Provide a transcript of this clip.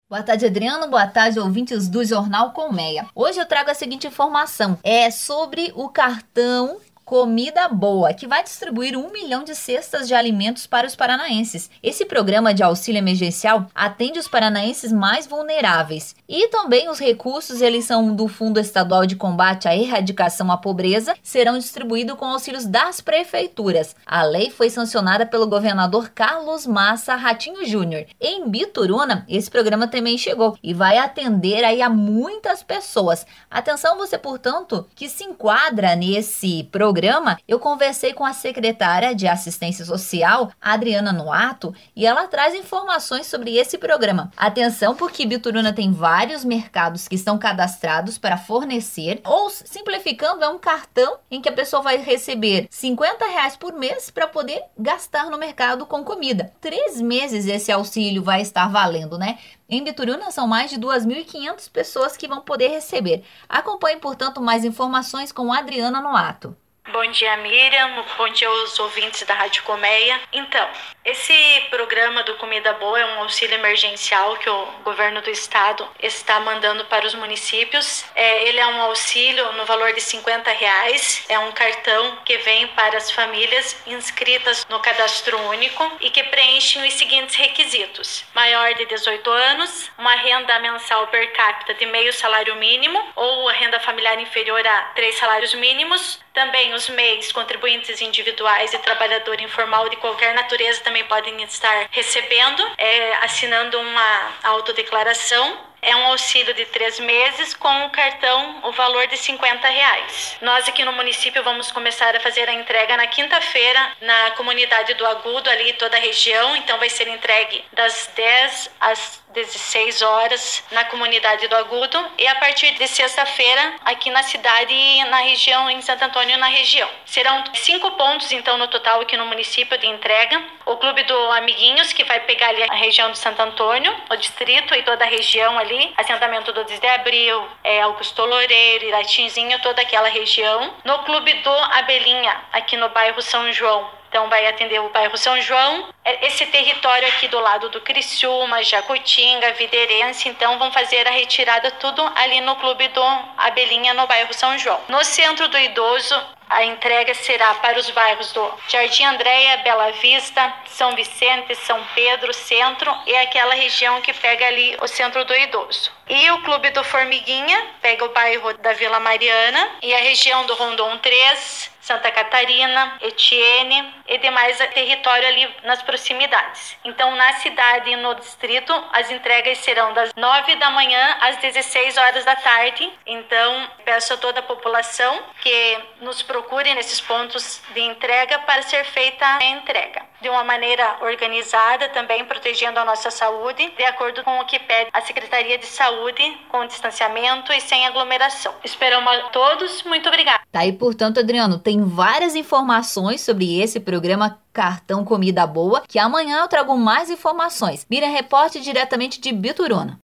Boa tarde, Adriano. Boa tarde, ouvintes do Jornal Colmeia. Hoje eu trago a seguinte informação. É sobre o cartão Comida Boa, que vai distribuir 1 milhão de cestas de alimentos para os paranaenses. Esse programa de auxílio emergencial atende os paranaenses mais vulneráveis. E também os recursos, eles são do Fundo Estadual de Combate à Erradicação à Pobreza, serão distribuídos com auxílios das prefeituras. A lei foi sancionada pelo governador Carlos Massa Ratinho Júnior. Em Bituruna, esse programa também chegou e vai atender aí a muitas pessoas. Atenção você, portanto, que se enquadra nesse programa. Eu conversei com a secretária de Assistência Social, Adriana Noato, e ela traz informações sobre esse programa. Atenção, porque Bituruna tem vários mercados que estão cadastrados para fornecer, ou simplificando, é um cartão em que a pessoa vai receber R$ 50 por mês para poder gastar no mercado com comida. 3 meses esse auxílio vai estar valendo, né? Em Bituruna são mais de 2.500 pessoas que vão poder receber. Acompanhe, portanto, mais informações com Adriana Noato. Bom dia, Miriam. Bom dia aos ouvintes da Rádio Colmeia. Então, esse programa do Comida Boa é um auxílio emergencial que o governo do estado está mandando para os municípios. Ele é um auxílio no valor de R$50. É um cartão que vem para as famílias inscritas no cadastro único e que preenchem os seguintes requisitos: maior de 18 anos, uma renda mensal per capita de meio salário mínimo ou a renda familiar inferior a 3 salários mínimos. Também os MEIs, contribuintes individuais e trabalhador informal de qualquer natureza também podem estar recebendo, assinando uma autodeclaração. É um auxílio de 3 meses com o cartão, o valor de R$50. Nós aqui no município vamos começar a fazer a entrega na quinta-feira na comunidade do Agudo, ali toda a região. Então vai ser entregue das 10 às 16 horas na comunidade do Agudo e a partir de sexta-feira aqui na cidade e na região, em Santo Antônio, na região. Serão 5 pontos então no total aqui no município de entrega. O Clube do Amiguinhos, que vai pegar ali a região de Santo Antônio, o distrito e toda a região ali, assentamento do 10 de Abril, Augusto Loureiro, Iratinzinho, toda aquela região. No Clube do Abelhinha, aqui no bairro São João. Então vai atender o bairro São João, esse território aqui do lado do Criciúma, Jacutinga, Viderense. Então vão fazer a retirada tudo ali no Clube do Abelhinha, no bairro São João. No Centro do Idoso, a entrega será para os bairros do Jardim Andréia, Bela Vista, São Vicente, São Pedro, Centro e aquela região que pega ali o Centro do Idoso. E o Clube do Formiguinha pega o bairro da Vila Mariana e a região do Rondon 3, Santa Catarina, Etienne e demais território ali nas proximidades. Então, na cidade e no distrito, as entregas serão das 9 da manhã às 16 horas da tarde. Então, peço a toda a população que nos procure nesses pontos de entrega para ser feita a entrega de uma maneira organizada, também protegendo a nossa saúde, de acordo com o que pede a Secretaria de Saúde, com distanciamento e sem aglomeração. Esperamos a todos. Muito obrigada. Tá aí, portanto, Adriano, tem várias informações sobre esse programa Cartão Comida Boa, que amanhã eu trago mais informações. Miriam, repórter diretamente de Bituruna.